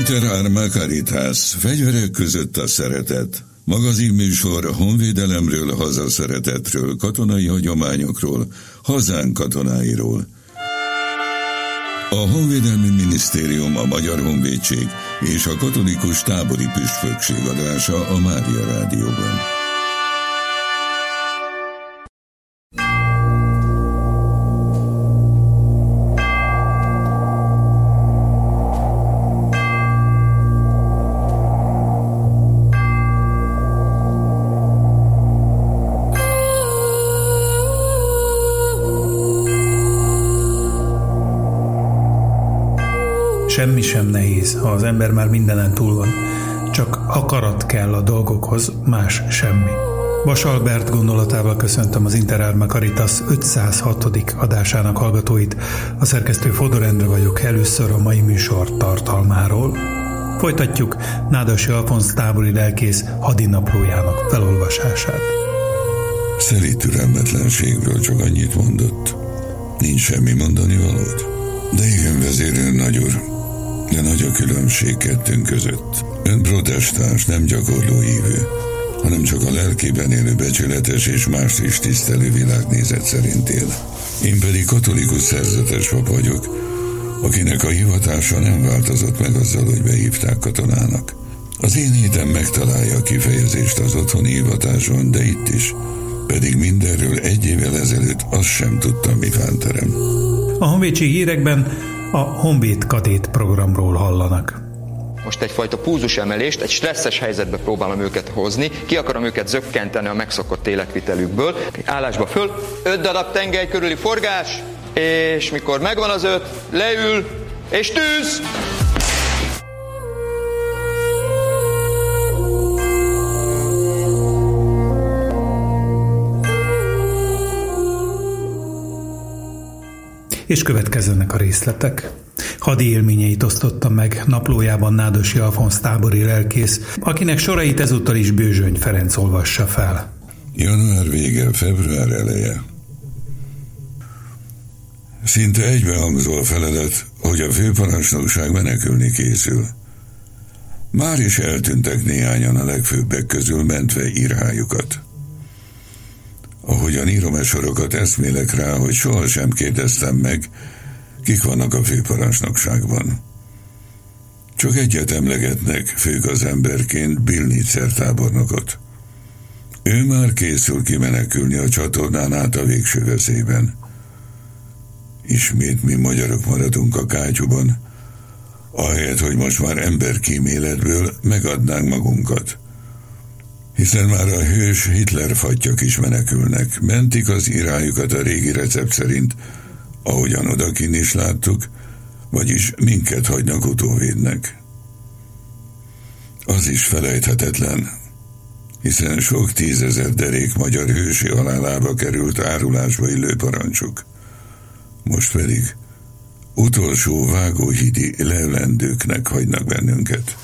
Inter Arma Caritas, fegyverek között a szeretet. Magazinműsor honvédelemről, hazaszeretetről, katonai hagyományokról, hazánk katonáiról. A Honvédelmi Minisztérium, a Magyar Honvédség és a Katolikus Tábori Püspökség adása a Mária Rádióban. Semmi sem nehéz, ha az ember már mindenen túl van. Csak akarat kell a dolgokhoz, más semmi. Vas Albert gondolatával köszöntöm az Inter Arma Caritas 506. adásának hallgatóit. A szerkesztő Fodor Endre vagyok, először a mai műsor tartalmáról. Folytatjuk Nádasi Alfonz tábori lelkész hadinaplójának felolvasását. Szeli türelmetlenségből csak annyit mondott. Nincs semmi mondani valót. De igen, vezérőr nagyúr, de nagy a különbség kettőnk között. Ön protestáns, nem gyakorló hívő, hanem csak a lelkében élő becsületes és mást is tisztelő világnézet szerint él. Én pedig katolikus szerzetes pap vagyok, akinek a hivatása nem változott meg azzal, hogy behívták katonának. Az én hitem megtalálja a kifejezést az otthoni hivatáson, de itt is, pedig mindenről 1 évvel ezelőtt azt sem tudtam, mi fánterem. A honvédség hírekben a Honvéd Kadét programról hallanak. Most egyfajta pulzusemelést, egy stresszes helyzetbe próbálom őket hozni, ki akarom őket zökkenteni a megszokott életvitelükből. Állásba föl, 5 darab tengely körüli forgás, és mikor megvan az 5, leül, és tűz! És következzenek a részletek. Hadi élményeit osztotta meg naplójában Nádasi Alfonz tábori lelkész, akinek sorait ezúttal is Bőzsöny Ferenc olvassa fel. Január vége, február eleje. Szinte egybehangzó a feledet, hogy a főparancsnokság menekülni készül. Már is eltűntek néhányan a legfőbbek közül, mentve írhájukat. Ahogyan írom e sorokat, eszmélek rá, hogy sohasem kérdeztem meg, kik vannak a főparancsnokságban. Csak egyet emlegetnek főgazemberként, Bilnitzer tábornokot. Ő már készül kimenekülni a csatornán át a végső veszélyben. Ismét mi magyarok maradunk a kátyúban, ahelyett, hogy most már emberkíméletből megadnánk magunkat. Hiszen már a hős Hitler fattyak is menekülnek, mentik az irájukat a régi recept szerint, ahogyan odakin is láttuk, vagyis minket hagynak utóvédnek. Az is felejthetetlen, hiszen sok 10 000 derék magyar hősi halálába került árulásba illő parancsuk. Most pedig utolsó vágóhídi leelendőknek hagynak bennünket.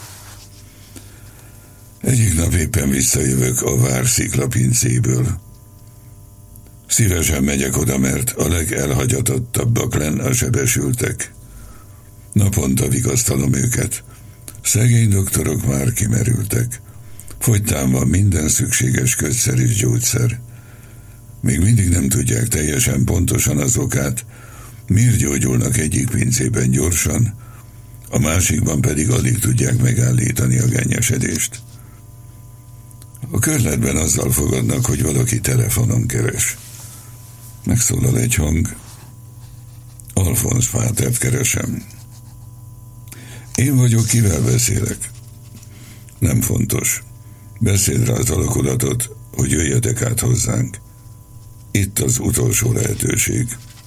Egyik nap éppen visszajövök a Vár-sziklapincéből. Szívesen megyek oda, mert a legelhagyatottabbak lenn a sebesültek. Naponta vigasztalom őket. Szegény doktorok már kimerültek. Fogytán van minden szükséges kötszer és gyógyszer. Még mindig nem tudják teljesen pontosan az okát, miért gyógyulnak egyik pincében gyorsan, a másikban pedig alig tudják megállítani a gennyesedést. A körletben azzal fogadnak, hogy valaki telefonon keres. Megszólal egy hang. Alfonz Pátert keresem. Én vagyok, kivel beszélek? Nem fontos. Beszéld rá az alakulatot, hogy jöjjetek át hozzánk. Itt az utolsó lehetőség.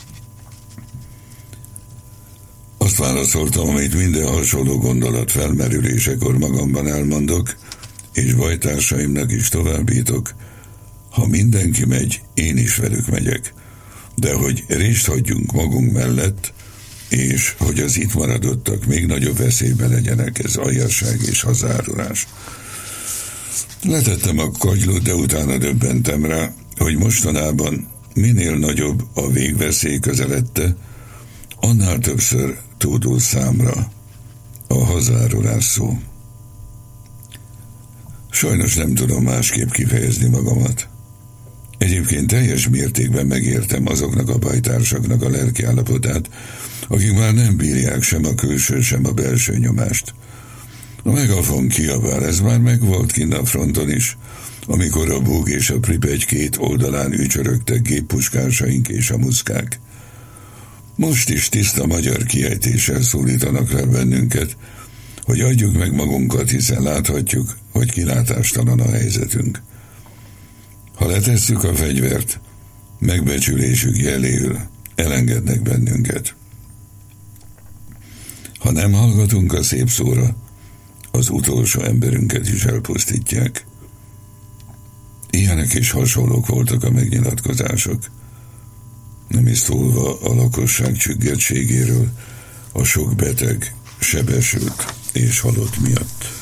Azt válaszoltam, amit minden hasonló gondolat felmerülésekor magamban elmondok, és bajtársaimnak is továbbítok, ha mindenki megy, én is velük megyek, de hogy részt hagyjunk magunk mellett, és hogy az itt maradottak még nagyobb veszélybe legyenek, ez aljasság és hazárulás. Letettem a kagylót, de utána döbbentem rá, hogy mostanában minél nagyobb a végveszély közeledte, annál többször tódul számra a hazárulás szó. Sajnos nem tudom másképp kifejezni magamat. Egyébként teljes mértékben megértem azoknak a bajtársaknak a lelkiállapotát, akik már nem bírják sem a külső, sem a belső nyomást. A megafon kiabál, ez már megvolt kint a fronton is, amikor a Bug és a Pripegy két oldalán ücsörögtek géppuskásaink és a muszkák. Most is tiszta magyar kiejtéssel szólítanak fel bennünket, hogy adjuk meg magunkat, hiszen láthatjuk, hogy kilátástalan a helyzetünk. Ha letesszük a fegyvert, megbecsülésük jeléül elengednek bennünket. Ha nem hallgatunk a szép szóra, az utolsó emberünket is elpusztítják. Ilyenek és hasonlók voltak a megnyilatkozások. Nem is szólva a lakosság csüggetségéről, a sok beteg, sebesült és halott miatt.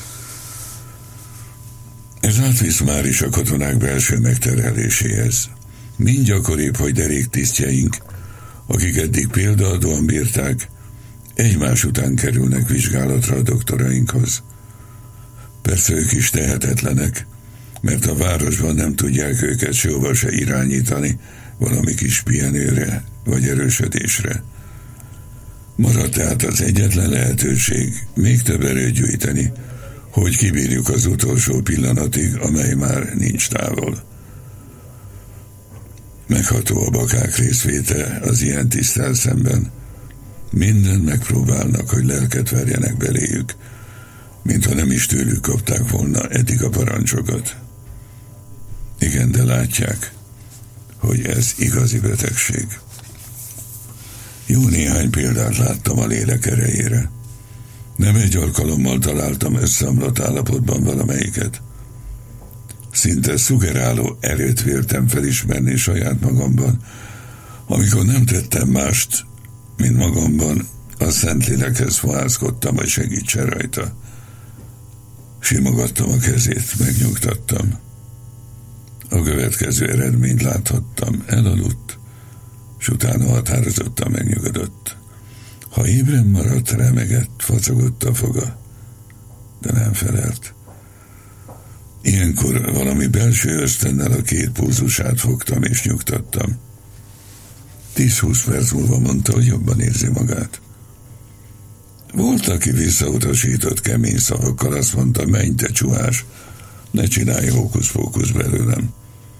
Ez átvisz már is a katonák belső megterheléséhez. Mind gyakoribb, hogy deréktisztjeink, akik eddig példaadóan bírták, egymás után kerülnek vizsgálatra a doktorainkhoz. Persze ők is tehetetlenek, mert a városban nem tudják őket sehova se irányítani valami kis pihenőre vagy erősödésre. Maradt tehát az egyetlen lehetőség még több erőt gyűjteni, hogy kibírjuk az utolsó pillanatig, amely már nincs távol. Megható a bakák részvéte az ilyen tiszttel szemben. Mindent megpróbálnak, hogy lelket verjenek beléjük, mintha nem is tőlük kapták volna eddig a parancsokat. Igen, de látják, hogy ez igazi betegség. Jó néhány példát láttam a lélek erejére. Nem egy alkalommal találtam összeomlott állapotban valamelyiket. Szinte szugeráló erőt véltem felismerni saját magamban, amikor nem tettem mást, mint magamban a Szentlélekhez fohászkodtam, hogy segítsen rajta. Simogattam a kezét, megnyugtattam. A következő eredményt láthattam, elaludt, s utána határozottan megnyugodott. Ha ébren maradt, remegett, facogott a foga, de nem felelt. Ilyenkor valami belső ösztönnel a két pulzusát fogtam és nyugtattam. 10-20 perc múlva mondta, hogy jobban érzi magát. Volt, aki visszautasított kemény szavakkal, azt mondta, menj te csuhás, ne csinálj hókusz-pókusz belőlem.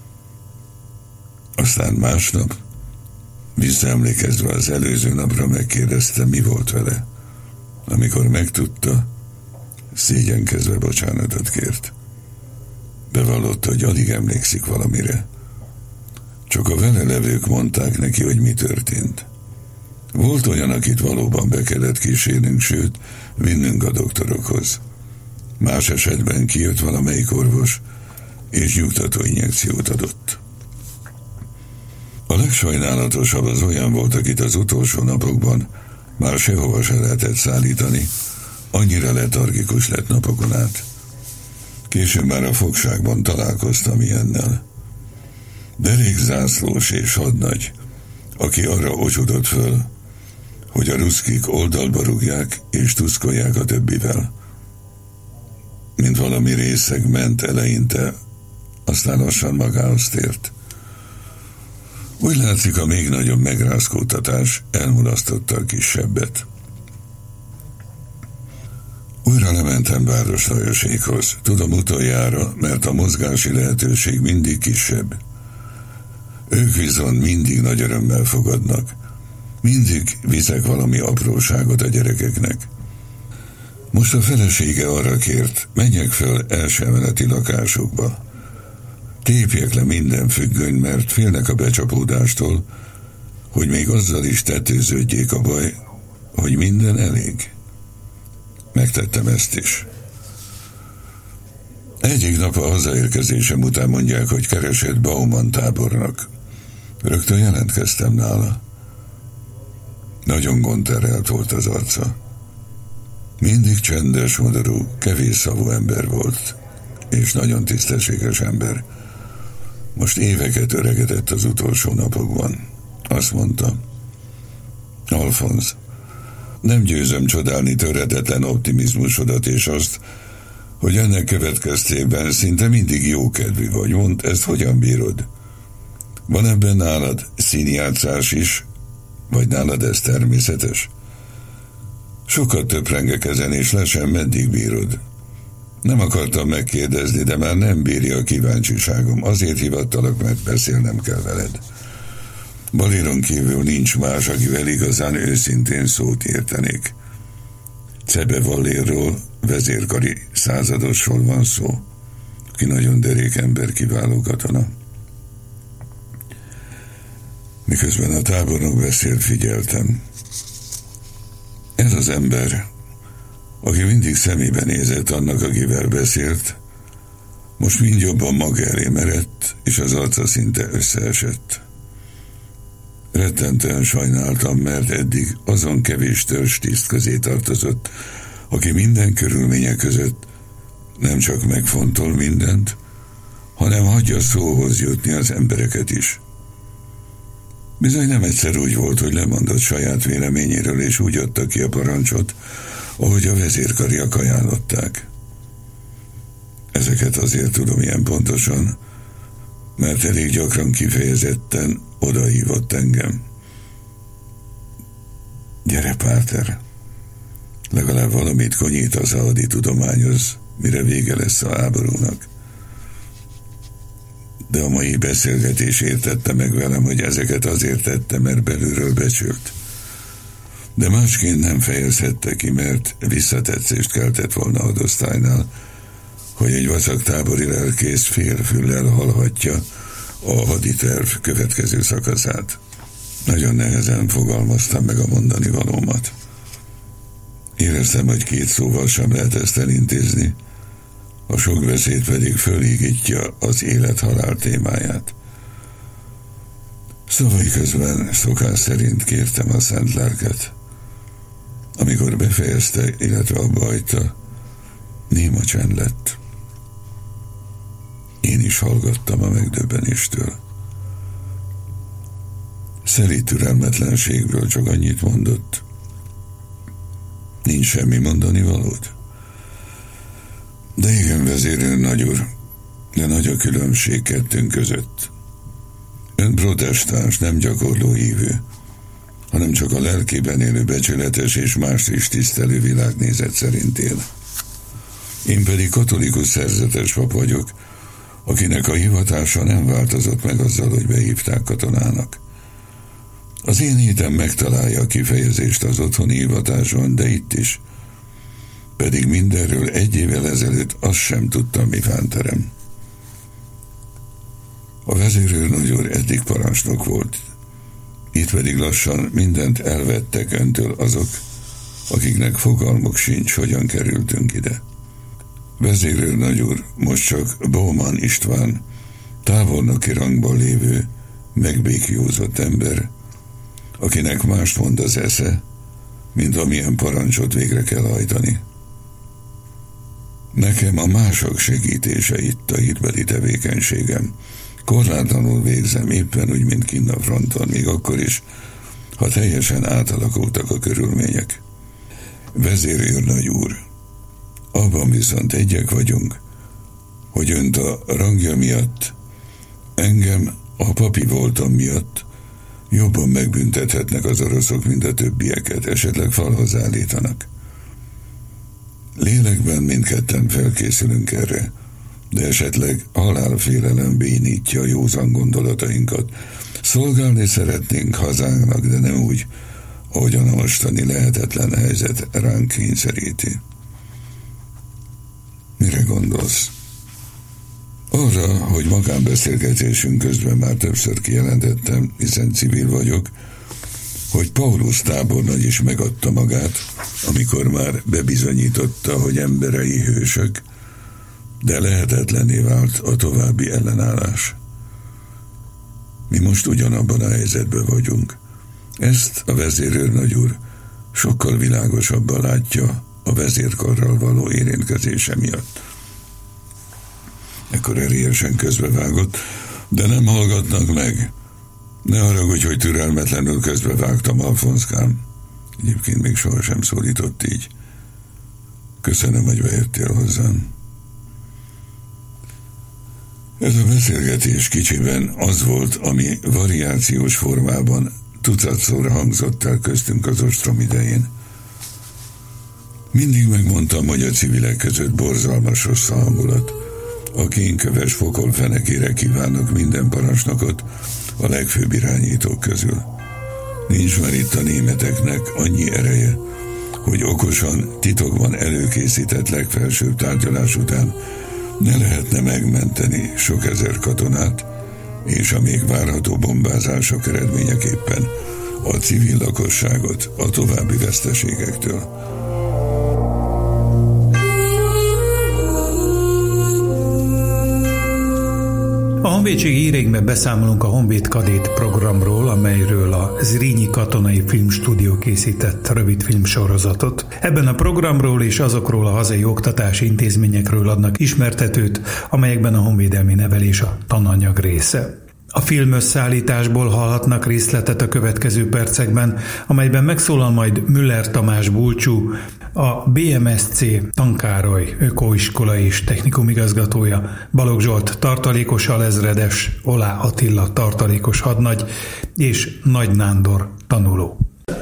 Aztán másnap, visszaemlékezve az előző napra, megkérdezte, mi volt vele. Amikor megtudta, szégyenkezve bocsánatot kért. Bevallotta, hogy alig emlékszik valamire. Csak a vele levők mondták neki, hogy mi történt. Volt olyan, akit valóban be kellett kísérnünk, sőt, vinnünk a doktorokhoz. Más esetben kijött valamelyik orvos, és nyugtató injekciót adott. A legsajnálatosabb az olyan volt, akit az utolsó napokban már sehova se lehetett szállítani, annyira letargikus lett napokon át. Később már a fogságban találkoztam ilyennel. Derékzászlós és hadnagy, aki arra ocsudott föl, hogy a ruszkik oldalba rúgják és tuszkolják a többivel. Mint valami részeg ment eleinte, aztán lassan magához tért. Úgy látszik, a még nagyobb megrázkódtatás elmulasztotta a kisebbet. Újra lementem Bárdos Lajosékhoz. Tudom utoljára, mert a mozgási lehetőség mindig kisebb. Ők viszont mindig nagy örömmel fogadnak. Mindig viszek valami apróságot a gyerekeknek. Most a felesége arra kért, menjek föl első emeleti lakásukba. Tépjek le minden függöny, mert félnek a becsapódástól, hogy még azzal is tetőződjék a baj, hogy minden elég. Megtettem ezt is. Egyik nap a hazaérkezésem után mondják, hogy keresett Baumann tábornok. Rögtön jelentkeztem nála. Nagyon gondterhelt volt az arca. Mindig csendes, modorú, kevés szavú ember volt, és nagyon tisztességes ember. Most éveket öregedett az utolsó napokban. Azt mondta, Alfonz, nem győzöm csodálni töredetlen optimizmusodat és azt, hogy ennek következtében szinte mindig jókedvű vagy. Mondd, ezt hogyan bírod? Van ebben nálad színjátszás is, vagy nálad ez természetes? Sokat töprengek ezen, és le sem meddig bírod. Nem akartam megkérdezni, de már nem bírja a kíváncsiságom. Azért hívattalak, mert beszélnem kell veled. Balíron kívül nincs más, akivel igazán őszintén szót értenék. Cebe Vallérról, vezérkari századosról van szó, aki nagyon derék ember, kiváló katona. Miközben a tábornok beszélt, figyeltem. Ez az ember, aki mindig szemébe nézett annak, akivel beszélt, most mind jobban maga elé merett, és az arca szinte összeesett. Rettentően sajnáltam, mert eddig azon kevés törzstiszt közé tartozott, aki minden körülmények között nem csak megfontol mindent, hanem hagyja szóhoz jutni az embereket is. Bizony nem egyszer úgy volt, hogy lemondott saját véleményéről, és úgy adta ki a parancsot, ahogy a vezérkariak ajánlották. Ezeket azért tudom ilyen pontosan, mert elég gyakran kifejezetten odahívott engem. Gyere, Páter, legalább valamit konyítasz a haditudományhoz, mire vége lesz a háborúnak. De a mai beszélgetés értette meg velem, hogy ezeket azért tette, mert belülről becsült. De másként nem fejezhette ki, mert visszatetszést keltett volna a hadosztálynál, hogy egy vacak tábori lelkész félfüllel hallhatja a haditerv következő szakaszát. Nagyon nehezen fogalmaztam meg a mondani valómat. Éreztem, hogy 2 szóval sem lehet ezt elintézni, a sok beszéd pedig fölhígítja az élet-halál témáját. Szavai közben szokás szerint kértem a szent lelket. Amikor befejezte, illetve abba hagyta, néma csend lett. Én is hallgattam a megdöbbenéstől. Szelíd türelmetlenségből csak annyit mondott. Nincs semmi mondani valód? De igen, vezérőr nagyúr, de nagy a különbség kettőnk között. Ön protestáns, nem gyakorló hívő, hanem csak a lelkében élő becsületes és mást is tisztelő világnézet szerint él. Én pedig katolikus szerzetes pap vagyok, akinek a hivatása nem változott meg azzal, hogy behívták katonának. Az én hitem megtalálja a kifejezést az otthoni hivatáson, de itt is. Pedig mindenről 1 évvel ezelőtt azt sem tudtam, mi fánterem. A vezérőr nagyúr eddig parancsnok volt. Itt pedig lassan mindent elvettek öntől azok, akiknek fogalmuk sincs, hogyan kerültünk ide. Vezérőr nagyúr most csak Baumann István, távolnoki rangban lévő, megbékjózott ember, akinek mást mond az esze, mint amilyen parancsot végre kell hajtani. Nekem a mások segítése itt a hitbeli tevékenységem. Korlátlanul végzem, éppen úgy, mint kinn a fronton, még akkor is, ha teljesen átalakultak a körülmények. Vezérőrnagy úr, abban viszont egyek vagyunk, hogy önt a rangja miatt, engem a papi voltam miatt jobban megbüntethetnek az oroszok, mint a többieket, esetleg falhoz állítanak. Lélekben mindketten felkészülünk erre, de esetleg halálfélelem bénítja a józan gondolatainkat. Szolgálni szeretnénk hazánknak, de nem úgy, ahogyan a mostani lehetetlen helyzet ránk kényszeríti. Mire gondolsz? Arra, hogy magánbeszélgetésünk közben már többször kijelentettem, hiszen civil vagyok, hogy Paulus tábornagy is megadta magát, amikor már bebizonyította, hogy emberei hősök, de lehetetlenné vált a további ellenállás. Mi most ugyanabban a helyzetben vagyunk. Ezt a vezérőrnagy úr sokkal világosabban látja a vezérkarral való érintkezése miatt. Ekkor erélyesen közbevágott, de nem hallgatnak meg. Ne haragudj, hogy türelmetlenül közbevágtam, Alfonszkám. Egyébként még sohasem szólított így. Köszönöm, hogy bejöttél hozzám. Ez a beszélgetés kicsiben az volt, ami variációs formában tucatszor hangzott el köztünk az ostrom idején. Mindig megmondtam, hogy a civilek között borzalmas rossz a hangulat. A kénköves fokol fenekére kívánok minden parancsnokot a legfőbb irányítók közül. Nincs már itt a németeknek annyi ereje, hogy okosan, titokban előkészített legfelsőbb tárgyalás után ne lehetne megmenteni sok ezer katonát, és a még várható bombázások eredményeképpen a civil lakosságot a további veszteségektől. A honvédség híreinkben beszámolunk a Honvéd Kadét programról, amelyről a Zrínyi Katonai Filmstúdió készített rövidfilm sorozatot. Ebben a programról és azokról a hazai oktatási intézményekről adnak ismertetőt, amelyekben a honvédelmi nevelés a tananyag része. A film összeállításból hallhatnak részletet a következő percekben, amelyben megszólal majd Müller Tamás Bulcsú, a BMSC Tankároly ökoiskola és technikum igazgatója, Balogh Zsolt tartalékos alezredes, Olá Attila tartalékos hadnagy és Nagy Nándor tanuló.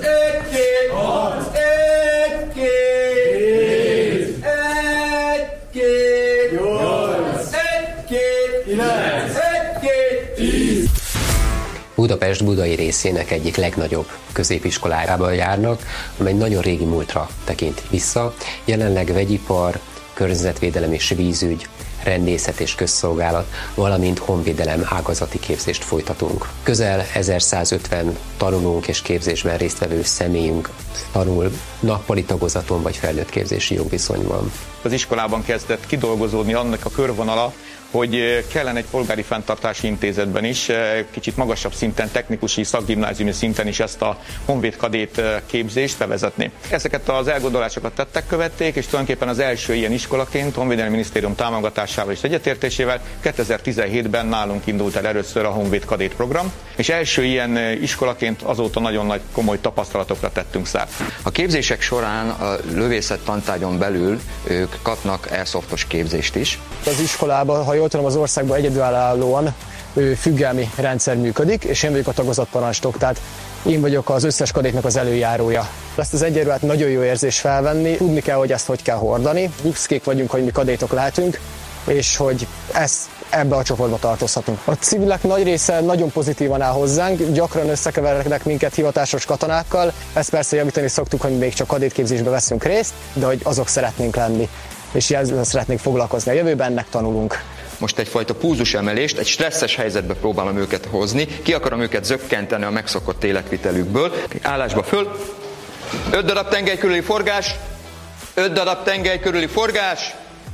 Budapest budai részének egyik legnagyobb középiskolájában járnak, amely nagyon régi múltra tekint vissza. Jelenleg vegyipar, környezetvédelem és vízügy, rendészet és közszolgálat, valamint honvédelem ágazati képzést folytatunk. Közel 1150 tanulónk és képzésben résztvevő személyünk tanul nappali tagozaton vagy felnőtt képzési jogviszonyban. Az iskolában kezdett kidolgozódni annak a körvonala, hogy kellene egy polgári fenntartási intézetben is, kicsit magasabb szinten, technikusi, szakgimnáziumi szinten is ezt a Honvéd Kadét képzést bevezetni. Ezeket az elgondolásokat követték, és tulajdonképpen az első ilyen iskolaként Honvédelmi Minisztérium támogatásával és egyetértésével 2017-ben nálunk indult el először a Honvéd Kadét program, és első ilyen iskolaként azóta nagyon nagy komoly tapasztalatokra tettünk szert. A képzések során a lövészet tantárgyon belül ők kapnak airsoftos képzést is. Az iskolában, ha jól tudom, az országban egyedülállóan függelmi rendszer működik, és én vagyok a tagozatparancsnok, tehát én vagyok az összes kadétnek az előjárója. Ezt az egyenruhát nagyon jó érzés felvenni, tudni kell, hogy ezt hogy kell hordani. Büszkék vagyunk, hogy mi kadétok lehetünk, és hogy ebbe a csoportba tartozhatunk. A civilek nagy része nagyon pozitívan áll hozzánk, gyakran összekevernek minket hivatásos katonákkal, ezt persze javítani szoktuk, hogy még csak kadétképzésbe veszünk részt, de hogy azok szeretnénk lenni, és ezzel szeretnénk foglalkozni. A jövőben ennek tanulunk. Most egyfajta pulzusemelést, egy stresszes helyzetbe próbálom őket hozni, ki akarom őket zökkenteni a megszokott életvitelükből. Állásba föl, 5 darab tengely körüli forgás, 5 darab tengely körüli forgás,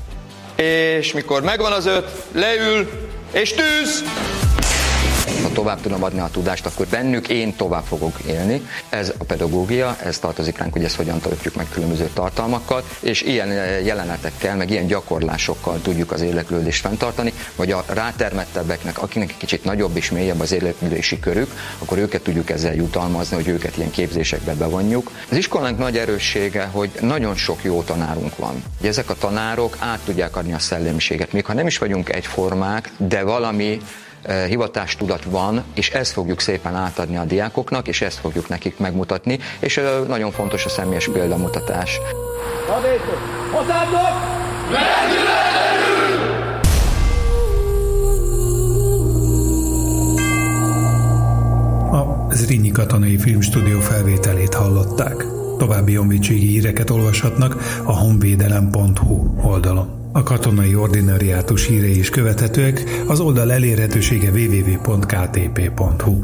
és mikor megvan az 5, leül, és tűz! Ha tovább tudom adni a tudást, akkor bennük én tovább fogok élni. Ez a pedagógia, ez tartozik ránk, hogy ezt hogyan töltjük meg különböző tartalmakkal, és ilyen jelenetekkel, meg ilyen gyakorlásokkal tudjuk az érdeklődést fenntartani, vagy a rátermettebbeknek, akinek egy kicsit nagyobb és mélyebb az érdeklődési körük, akkor őket tudjuk ezzel jutalmazni, hogy őket ilyen képzésekbe bevonjuk. Az iskolánk nagy erőssége, hogy nagyon sok jó tanárunk van. Ugye ezek a tanárok át tudják adni a szellemiséget, még ha nem is vagyunk egyformák, de valami hivatástudat van, és ezt fogjuk szépen átadni a diákoknak, és ezt fogjuk nekik megmutatni, és nagyon fontos a személyes példamutatás. A Zrínyi Katonai Filmstúdió felvételét hallották. További honvédségi híreket olvashatnak a honvédelem.hu oldalon. A katonai ordinariátus hírei is követhetőek, az oldal elérhetősége www.ktp.hu.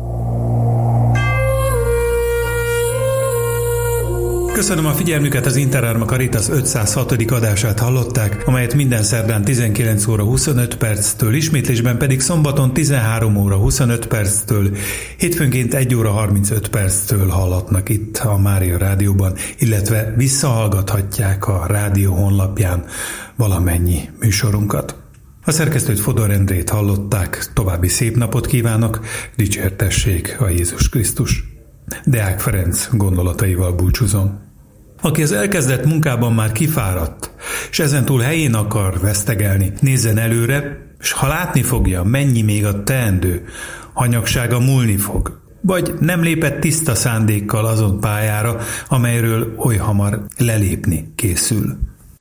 Köszönöm a figyelmüket, az Interarma Caritas 506. adását hallották, amelyet minden szerdán 19 óra 25 perctől, ismétlésben pedig szombaton 13 óra 25 perctől, hétfőnként 1 óra 35 perctől hallatnak itt a Mária Rádióban, illetve visszahallgathatják a rádió honlapján valamennyi műsorunkat. A szerkesztőt Fodor Endrét hallották, további szép napot kívánok, dicsértessék a Jézus Krisztus! Deák Ferenc gondolataival búcsúzom. Aki az elkezdett munkában már kifáradt, és ezentúl helyén akar vesztegelni, nézzen előre, és ha látni fogja, mennyi még a teendő, hanyagsága múlni fog, vagy nem lépett tiszta szándékkal azon pályára, amelyről oly hamar lelépni készül.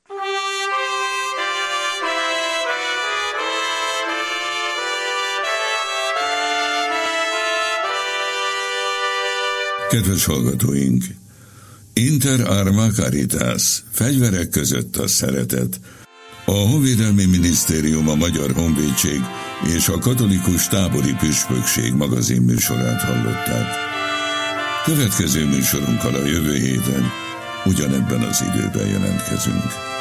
Kedves hallgatóink! Inter arma caritas, fegyverek között a szeretet. A Honvédelmi Minisztérium, a Magyar Honvédség és a Katolikus Tábori Püspökség magazin műsorát hallották. Következő műsorunkkal a jövő héten ugyanebben az időben jelentkezünk.